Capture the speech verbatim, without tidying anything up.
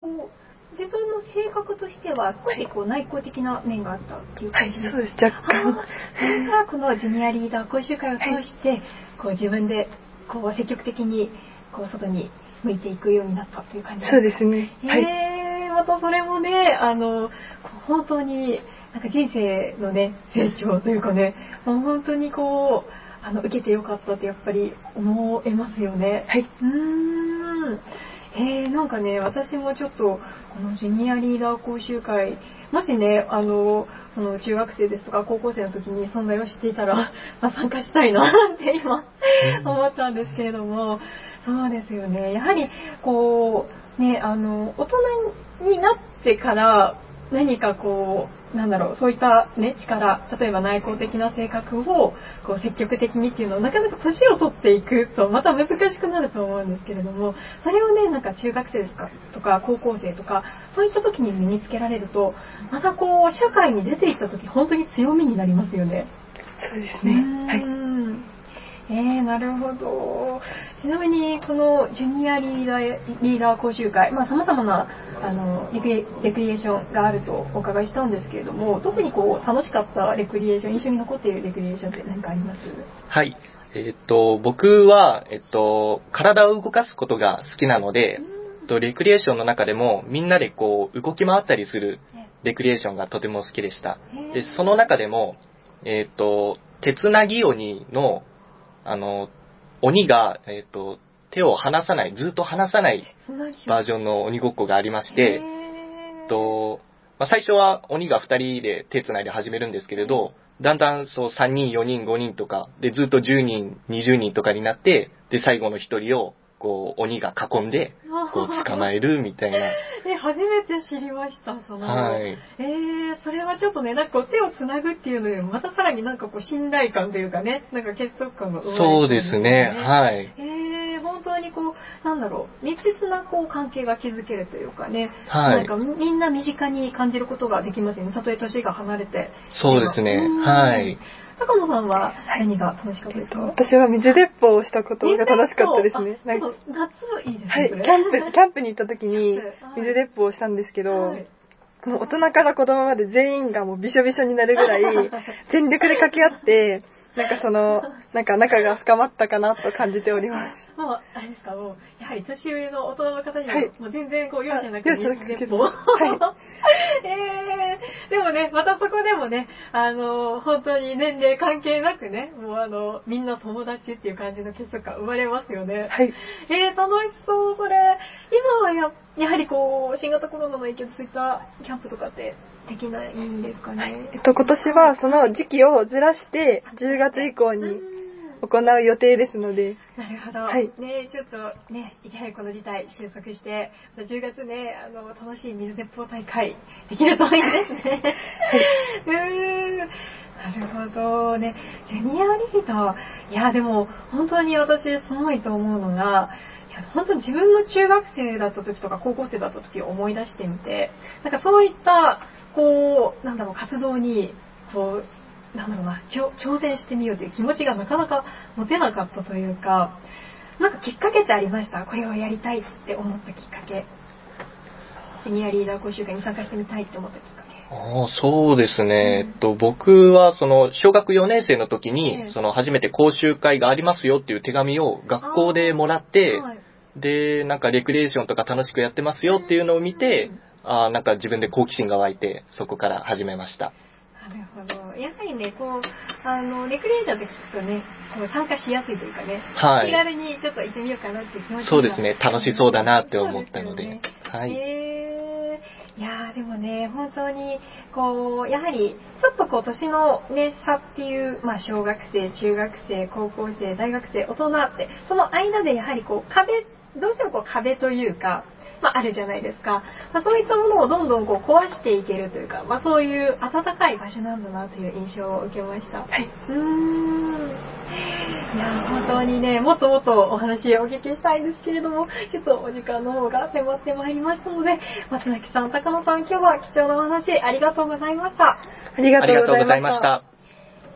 こう自分の性格としては少しこう内向的な面があったっていう感じですか？ はい、そうです、若干。 それがこのジュニアリーダー講習会を通して、はい、こう自分でこう積極的にこう外に向いていくようになったという感じですか？ そうですね。 はい、またそれもね、あの本当になんか人生のね成長というかね、もう本当にこうあの受けてよかったってやっぱり思えますよね。 はい。 うーん。えー、なんかね、私もちょっとこのジュニアリーダー講習会、もしね、あのその中学生ですとか高校生の時に存在を知っていたら、まあ、参加したいなって今思ったんですけれども、そうですよね。やはりこうね、あの大人になってから何かこうなんだろう、そういったね力、例えば内向的な性格をこう積極的にっていうのをなかなか年を取っていくとまた難しくなると思うんですけれども、それをねなんか中学生ですかとか高校生とかそういった時に身につけられると、またこう社会に出ていった時本当に強みになりますよね。 そうですね。はい。 えー、なるほど。ちなみにこのジュニアリーダー、リーダー講習会、まあ様々なあのレクリ、レクリエーションがあるとお伺いしたんですけれども、特にこう楽しかったレクリエーション、印象に残っているレクリエーションって何かあります？ はい。えっと、僕は、えっと、体を動かすことが好きなので、えっと、レクリエーションの中でもみんなでこう動き回ったりするレクリエーションがとても好きでした。で、その中でも、えっと、手つなぎ鬼のあの、鬼が、えっと、手を離さない、ずっと離さないバージョンの鬼ごっこがありまして、えっと、まあ、最初は鬼がふたりで手つないで始めるんですけれど、だんだんそうさんにん、よにん、ごにんとか、でずっとじゅうにん、にじゅうにんとかになって、で最後のひとりをこう鬼が囲んでこう捕まえるみたいな。 え、初めて知りました、その。 はい。 えー、それはちょっとね、なんかこう手をつなぐっていうので、またさらになんかこう信頼感というかね、なんか結束感が生まれて、ね、 そうですね、はい。 えー、本当にこう、なんだろう、密接なこう関係が築けるというかね、 はい。 なんかみんな身近に感じることができますよね、たとえ年が離れて。 そうですね、はい。 高野さんは何が楽しかったですか？ はい、私は水鉄砲をしたことが楽しかったですね。 なんか夏いいですね。 はい、キャンプ、キャンプに行った時に水鉄砲をしたんですけど、はい、もう大人から子供まで全員がもうびしょびしょになるぐらい全力で掛け合って、なんかその、なんか仲が深まったかなと感じております。 もう、あれですか、もう、やはり年上の大人の方にも、はい、もう全然こう、容赦なく水鉄砲。はい。えー、でもね、またそこでもね、あの、本当に年齢関係なくね、もうあの、みんな友達っていう感じの結束が生まれますよね。 はい。 えー、楽しそう、それ。今はや、やはりこう、新型コロナの影響でそういったキャンプとかってできないんですかね。はい、 えっと、今年はその時期をずらして、じゅうがつ以降に行う予定ですので。 なるほど。はい。ね、ちょっとね、いきなりこの事態収束して、じゅうがつね、あの、楽しい水鉄砲大会できるといいですね。はい。うーん。なるほどね。ジュニアリーダー。いや、でも、本当に私、すごいと思うのが、いや、本当に自分の中学生だった時とか高校生だった時を思い出してみて、なんかそういった、こう、なんだろう、活動に、こう、なんだろうな、挑戦してみようという気持ちがなかなか持てなかったというか、なんかきっかけってありました？これをやりたいって思ったきっかけ。ジュニアリーダー講習会に参加してみたいって思ったきっかけ。 ああ、そうですね。うん、えっと、僕は、その、小学よねん生の時に、ええ、その、初めて講習会がありますよっていう手紙を学校でもらって、はい、で、なんかレクリエーションとか楽しくやってますよっていうのを見て、うん、ああ、なんか自分で好奇心が湧いて、そこから始めました。 なるほど。やはりね、こう、あの、レクリエーションって聞くとね、こう参加しやすいというかね、はい、気軽にちょっと行ってみようかなっていう気持ちが。 そうですね、楽しそうだなって思ったので。でね、はい。 えー、いやーでもね、本当に、こう、やはり、ちょっとこう、年のね、差っていう、まあ、小学生、中学生、高校生、大学生、大人って、その間でやはりこう、壁、どうしてもこう、壁というか、まあ、あるじゃないですか。まあ、そういったものをどんどんこう壊していけるというか、まあ、そういう温かい場所なんだなという印象を受けました。はい。うーん。いや、本当にね、もっともっとお話をお聞きしたいんですけれども、ちょっとお時間の方が迫ってまいりましたので、松崎さん、高野さん、今日は貴重なお話ありがとうございました。 ありがとうございました。